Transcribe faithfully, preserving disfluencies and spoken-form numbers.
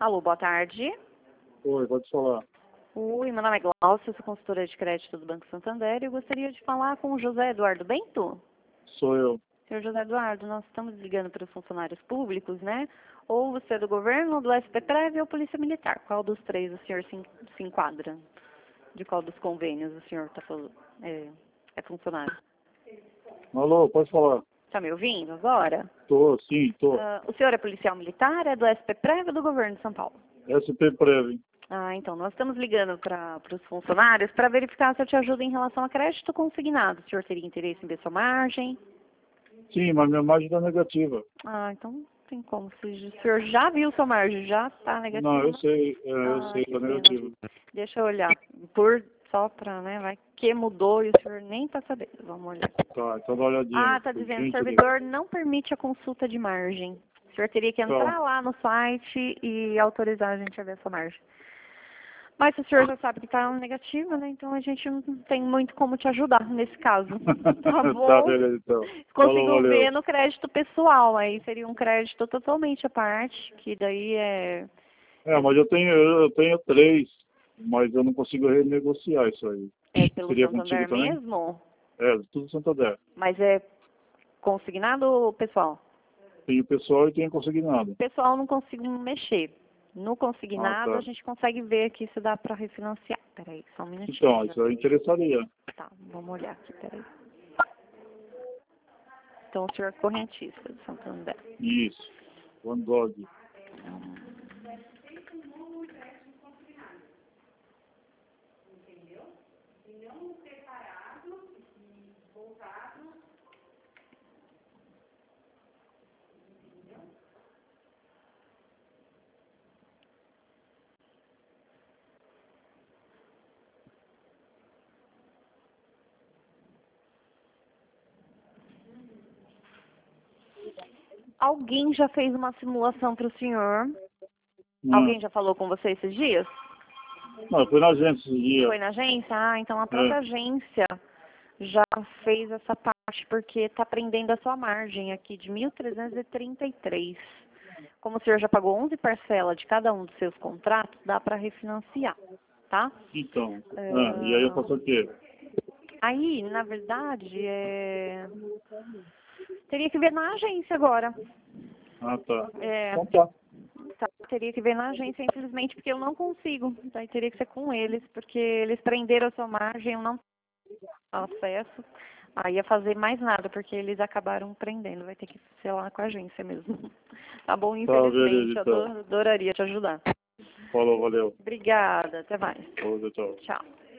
Alô, boa tarde. Oi, pode falar. Oi, meu nome é Glaucia, sou consultora de crédito do Banco Santander e eu gostaria de falar com o José Eduardo Bento. Sou eu. Senhor José Eduardo, nós estamos ligando para os funcionários públicos, né? Ou você é do governo, do S P Prev ou Polícia Militar. Qual dos três o senhor se, se enquadra? De qual dos convênios o senhor tá, falando, é, é funcionário? Alô, pode falar. Está me ouvindo agora? Tô, sim, tô. Uh, o senhor é policial militar, é do S P Prev ou do governo de São Paulo? S P Prev. Ah, então, nós estamos ligando para os funcionários para verificar se eu te ajudo em relação a crédito consignado. O senhor teria interesse em ver sua margem? Sim, mas minha margem está negativa. Ah, então não tem como. Se o senhor já viu sua margem, já está negativa? Não, eu sei, é, eu Ah, sei, que está pena. negativa. Deixa eu olhar. Por, só para, né, vai que mudou e o senhor nem está sabendo. Vamos olhar. Tá, então dá uma olhadinha. Ah, está por dizendo, o gentileza. servidor não permite a consulta de margem. O senhor teria que entrar Tá. lá no site e autorizar a gente a ver sua margem. Mas o senhor já sabe que está negativa, né? Então a gente não tem muito como te ajudar nesse caso. Tá bom? Tá, beleza, então. Falou, Consigo valeu. ver no crédito pessoal. Aí seria um crédito totalmente à parte, que daí é... É, mas eu tenho, eu tenho três, mas eu não consigo renegociar isso aí. É pelo Seria Santander contigo também? mesmo? É, tudo Santander. Mas é consignado ou pessoal? Tenho pessoal e tenho consignado. Pessoal não consigo mexer. No Ah, consignado tá. a gente consegue ver aqui se dá para refinanciar. Peraí, só um minutinho. Então, isso aí interessaria. Tá, vamos olhar aqui, peraí. Então o senhor é correntista de Santander. Isso. One Dog. Alguém já fez uma simulação para o senhor? Não, Alguém já falou com você esses dias? não, foi na agência esse dia. Foi na agência? Ah, então a própria É. agência já fez essa parte, porque está prendendo a sua margem aqui de mil trezentos e trinta e três. Como o senhor já pagou onze parcelas de cada um dos seus contratos, dá para refinanciar, tá? Então, É... ah, e aí eu faço o quê? Aí, na verdade, é... teria que ver na agência agora. Ah, tá. É... Então tá. Tá, teria que ver na agência, infelizmente, porque eu não consigo. Daí teria que ser com eles, porque eles prenderam a sua margem, eu não tenho acesso. Aí ia fazer mais nada, porque eles acabaram prendendo. Vai ter que ser lá com a agência mesmo. Tá bom? Infelizmente, Tá, beleza, eu então. adoraria te ajudar. Falou, valeu. Obrigada, até mais. Falou, tchau. Tchau.